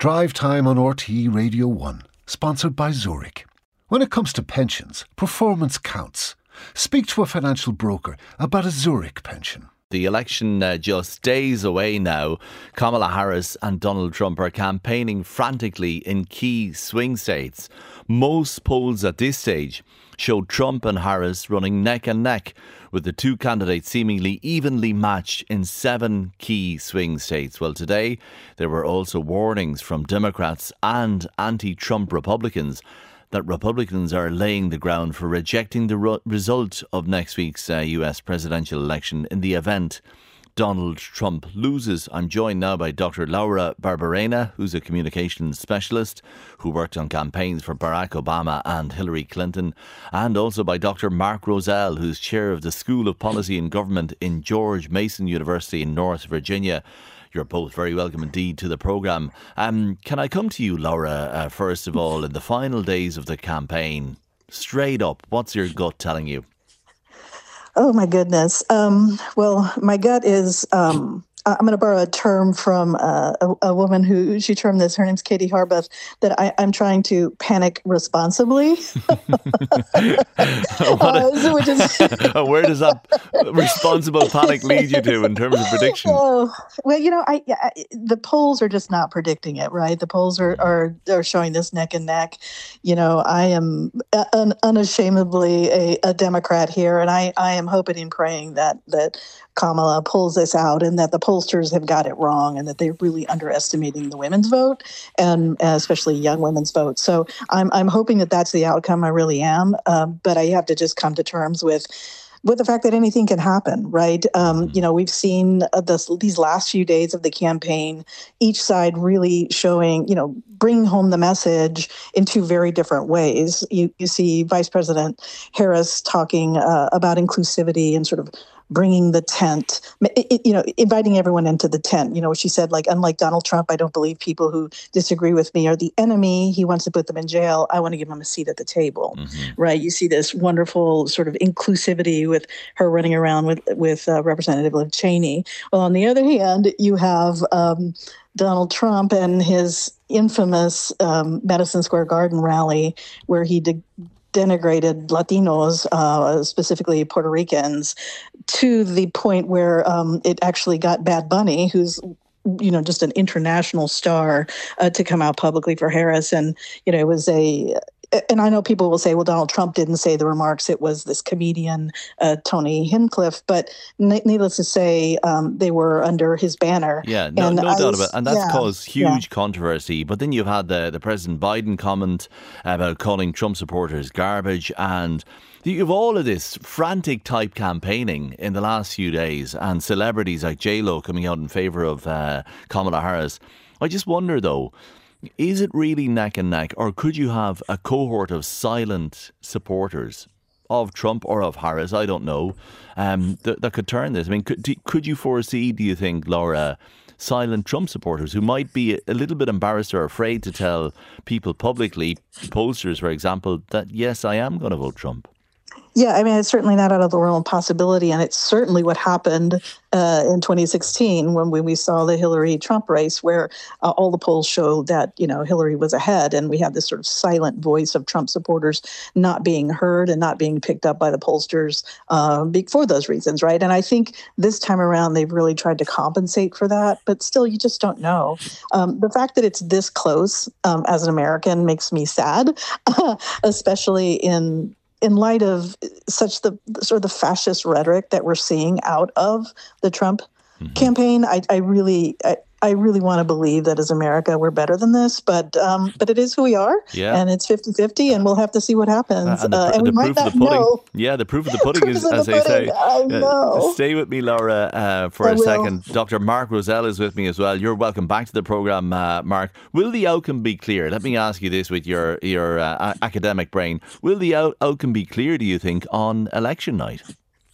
Drive Time on RTE Radio 1, sponsored by Zurich. When it comes to pensions, performance counts. Speak to a financial broker about a Zurich pension. The election just days away now. Kamala Harris and Donald Trump are campaigning frantically in key swing states. Most polls at this stage show Trump and Harris running neck and neck, with the two candidates seemingly evenly matched in 7 key swing states. Well, today there were also warnings from Democrats and anti-Trump Republicans that Republicans are laying the ground for rejecting the result of next week's US presidential election in the event Donald Trump loses. I'm joined now by Dr. Laura Barberena, who's a communications specialist who worked on campaigns for Barack Obama and Hillary Clinton, and also by Dr. Mark Roselle, who's chair of the School of Policy and Government in George Mason University in North Virginia. You're both very welcome indeed to the programme. Can I come to you, Laura, first of all, in the final days of the campaign? Straight up, what's your gut telling you? Oh, my goodness. Well, my gut is, I'm going to borrow a term from a woman who, she termed this, her name's Katie Harbuth, that I'm trying to panic responsibly. Where does that responsible panic lead you to in terms of prediction? Oh, well, the polls are just not predicting it, right? The polls are showing this neck and neck. I am unashamedly a Democrat here, and I am hoping and praying that Kamala pulls this out and that the pollsters have got it wrong and that they're really underestimating the women's vote and especially young women's vote. So I'm hoping that that's the outcome. I really am. But I have to just come to terms with the fact that anything can happen, right? We've seen these last few days of the campaign, each side really showing, bringing home the message in 2 very different ways. You see Vice President Harris talking about inclusivity and sort of bringing the tent, inviting everyone into the tent. She said, unlike Donald Trump, I don't believe people who disagree with me are the enemy. He wants to put them in jail. I want to give them a seat at the table, right? You see this wonderful sort of inclusivity with her running around with Representative Liz Cheney. Well, on the other hand, you have Donald Trump and his infamous Madison Square Garden rally where he denigrated Latinos, specifically Puerto Ricans, to the point where it actually got Bad Bunny, who's just an international star, to come out publicly for Harris. And it was and I know people will say, well, Donald Trump didn't say the remarks. It was this comedian, Tony Hinchcliffe. But needless to say, they were under his banner. Yeah, no doubt about it. And that's caused huge controversy. But then you've had the President Biden comment about calling Trump supporters garbage. And you have all of this frantic type campaigning in the last few days and celebrities like J-Lo coming out in favour of Kamala Harris. I just wonder, though, is it really neck and neck, or could you have a cohort of silent supporters of Trump or of Harris, I don't know, that could turn this? I mean, could you foresee, do you think, Laura, silent Trump supporters who might be a little bit embarrassed or afraid to tell people publicly, pollsters, for example, that, yes, I am going to vote Trump? Yeah, I mean, it's certainly not out of the realm of possibility, and it's certainly what happened in 2016 when we saw the Hillary-Trump race, where all the polls show that, Hillary was ahead, and we had this sort of silent voice of Trump supporters not being heard and not being picked up by the pollsters for those reasons, right? And I think this time around they've really tried to compensate for that, but still, you just don't know. The fact that it's this close as an American makes me sad, especially in light of such the sort of the fascist rhetoric that we're seeing out of the Trump campaign. I really want to believe that as America, we're better than this, but it is who we are, and it's 50-50, and we'll have to see what happens. And we might not know. Yeah, the proof of the pudding is, as they say. I know. Stay with me, Laura, for a second. Dr. Mark Roselle is with me as well. You're welcome back to the programme, Mark. Will the outcome be clear? Let me ask you this with your academic brain. Will the outcome be clear, do you think, on election night?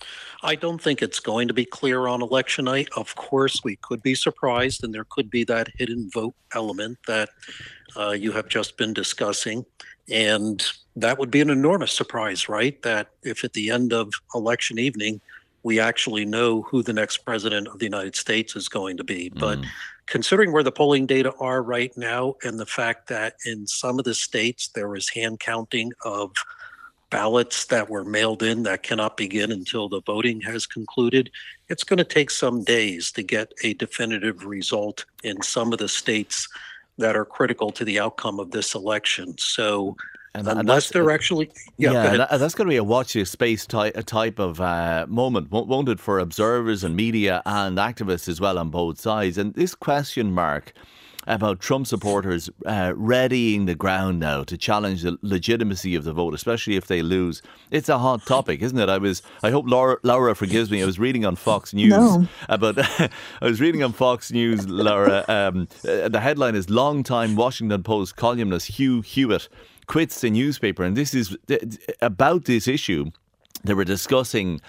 I don't think it's going to be clear on election night. Of course, we could be surprised, and there could be that hidden vote element that you have just been discussing. And that would be an enormous surprise, right? That if at the end of election evening, we actually know who the next president of the United States is going to be. But considering where the polling data are right now and the fact that in some of the states there is hand counting of ballots that were mailed in that cannot begin until the voting has concluded, it's going to take some days to get a definitive result in some of the states that are critical to the outcome of this election. So unless they're actually... that's going to be a watch this space type of moment, won't it, for observers and media and activists as well on both sides. And this question mark about Trump supporters readying the ground now to challenge the legitimacy of the vote, especially if they lose. It's a hot topic, isn't it? I hope Laura forgives me. I was reading on Fox News about. I was reading on Fox News, Laura. The headline is "Longtime Washington Post columnist Hugh Hewitt quits the newspaper," and this is about this issue. They were discussing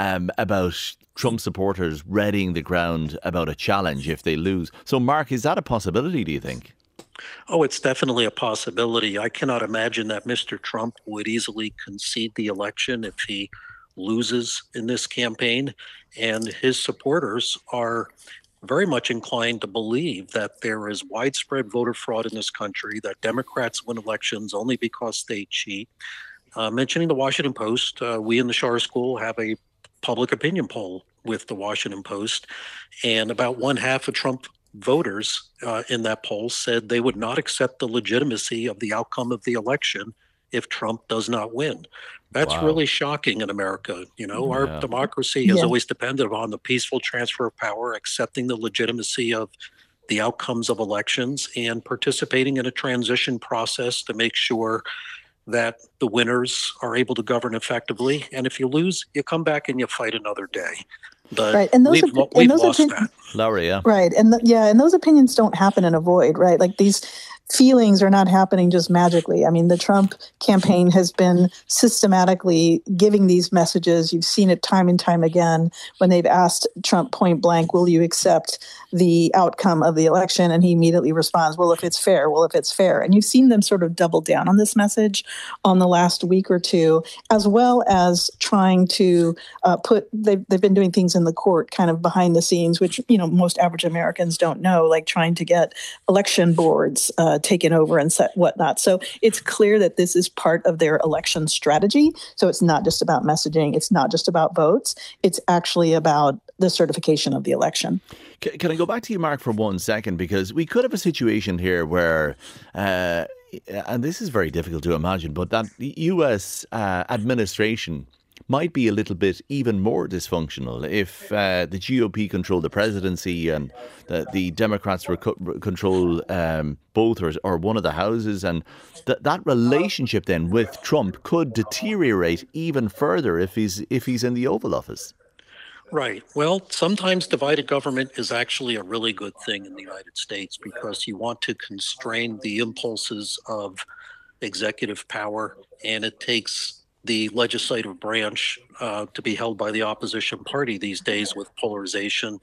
about Trump supporters readying the ground about a challenge if they lose. So, Mark, is that a possibility, do you think? Oh, it's definitely a possibility. I cannot imagine that Mr. Trump would easily concede the election if he loses in this campaign. And his supporters are very much inclined to believe that there is widespread voter fraud in this country, that Democrats win elections only because they cheat. Mentioning the Washington Post, we in the Schar School have a public opinion poll with the Washington Post, and about one half of Trump voters in that poll said they would not accept the legitimacy of the outcome of the election if Trump does not win. That's really shocking in America. You know, our democracy has always depended upon the peaceful transfer of power, accepting the legitimacy of the outcomes of elections, and participating in a transition process to make sure that the winners are able to govern effectively. And if you lose, you come back and you fight another day. But and we've lost that. Laura, Right. And and those opinions don't happen in a void, right? Like these feelings are not happening just magically. I mean, the Trump campaign has been systematically giving these messages. You've seen it time and time again when they've asked Trump point blank, will you accept the outcome of the election? And he immediately responds, well, if it's fair, And you've seen them sort of double down on this message on the last week or two, as well as trying to they've been doing things in the court kind of behind the scenes, which, you know, most average Americans don't know, like trying to get election boards taken over and set whatnot. So it's clear that this is part of their election strategy. So it's not just about messaging. It's not just about votes. It's actually about the certification of the election. Can I go back to you, Mark, for 1 second? Because we could have a situation here where, and this is very difficult to imagine, but that the US administration might be a little bit even more dysfunctional if the GOP control the presidency and the Democrats control both or one of the houses, and that relationship then with Trump could deteriorate even further if he's in the Oval Office. Right. Well, sometimes divided government is actually a really good thing in the United States because you want to constrain the impulses of executive power, and it takes the legislative branch to be held by the opposition party these days with polarization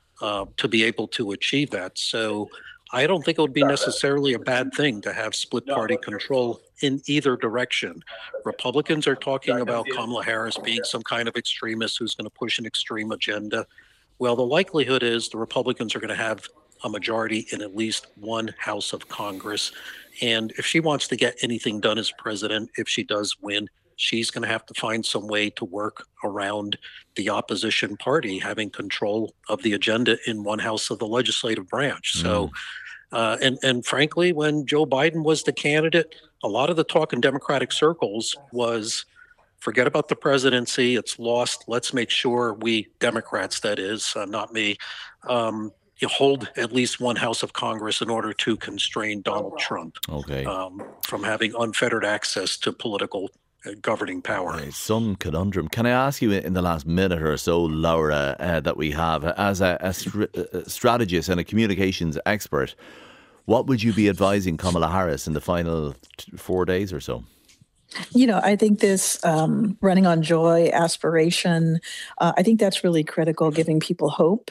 to be able to achieve that. So I don't think it would be necessarily a bad thing to have split party control in either direction. Republicans are talking about Kamala Harris being some kind of extremist who's going to push an extreme agenda. Well, the likelihood is the Republicans are going to have a majority in at least one house of Congress. And if she wants to get anything done as president, if she does win, she's going to have to find some way to work around the opposition party having control of the agenda in one house of the legislative branch. So, and frankly, when Joe Biden was the candidate, a lot of the talk in Democratic circles was, forget about the presidency, it's lost. Let's make sure we, Democrats, that is, not me, you hold at least one house of Congress in order to constrain Donald Trump from having unfettered access to political governing power. Some conundrum. Can I ask you in the last minute or so, Laura, that we have, as a strategist and a communications expert, what would you be advising Kamala Harris in the final 4 days or so? You know, I think this running on joy, aspiration, I think that's really critical, giving people hope.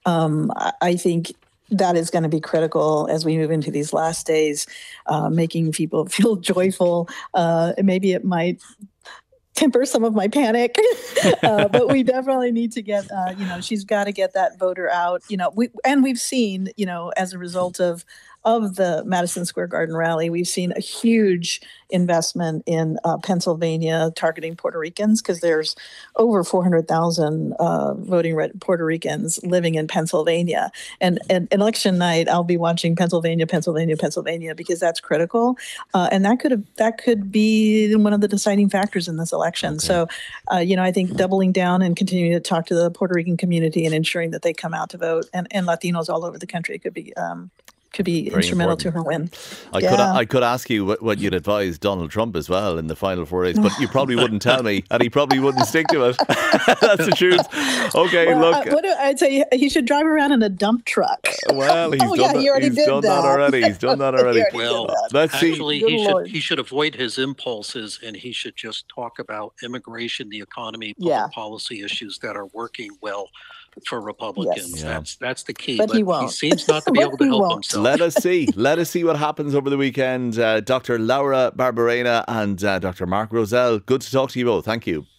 I think that is going to be critical as we move into these last days, making people feel joyful. Maybe it might temper some of my panic. But we definitely need to get, she's got to get that voter out. We've seen, as a result of the Madison Square Garden rally, we've seen a huge investment in Pennsylvania targeting Puerto Ricans, because there's over 400,000 voting Puerto Ricans living in Pennsylvania. And election night, I'll be watching Pennsylvania, because that's critical. And that could be one of the deciding factors in this election. Okay. So, I think doubling down and continuing to talk to the Puerto Rican community and ensuring that they come out to vote, and Latinos all over the country could be instrumental to her win. I could ask you what you'd advise Donald Trump as well in the final four days, but you probably wouldn't tell me, and he probably wouldn't stick to it. That's the truth. Okay, look. I'd say he should drive around in a dump truck. Well, he's done that already. He's done that already. Well, let's actually, he should avoid his impulses, and he should just talk about immigration, the economy, public policy issues that are working well for Republicans. Yes. That's the key. But he won't. He seems not to be able to help himself. Let us see what happens over the weekend. Dr. Laura Barberena and Dr. Mark Roselle, good to talk to you both. Thank you.